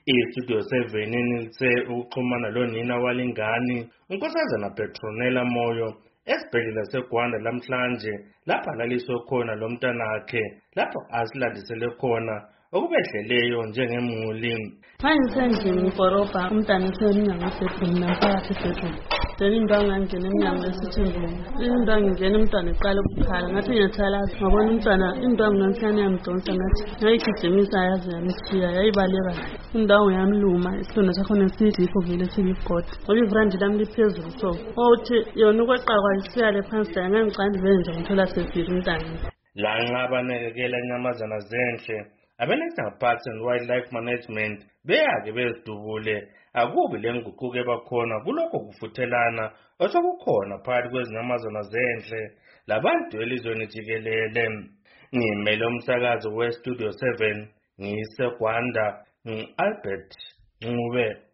iStudio 7 inelise ukuxhumana lonina walingani uNkosazana Petronella Moyo esibhedlela seGwanda lamhlanje lapha laliswe khona lo mntanakhe lapho asilandisele khona okubehleleyo njengemuli. Manje ngikoroba umntana useminyaka esethini naphakathi esethini. Into angangena eminyango esithini. Into angangena umntana eqala ukukhala ngathi ngiyathalaza ngabona umntana into angansana yamdonsa ngathi ngayigijimisa yaze yamshiya yayibaleka. Indawo yamluma isona sakhona sidipho vele sibigodi. Ngoba ivrandi lami liphezulu so. Othi yona ukweqakwa isiyale phansi ngangicanda venje ngithola sefile umntana. La ngabanekela inyamazana zenhle National Parks and Wildlife Management beyake bezidubule akubi lenguquko ebakhona kulokho kufuthelana osokukhona phakathi kwezinyamazana zenhle labantu elizweni jikelele. Ngimele umsakazo weStudio 7 ngiseGwanda Albert Ncube.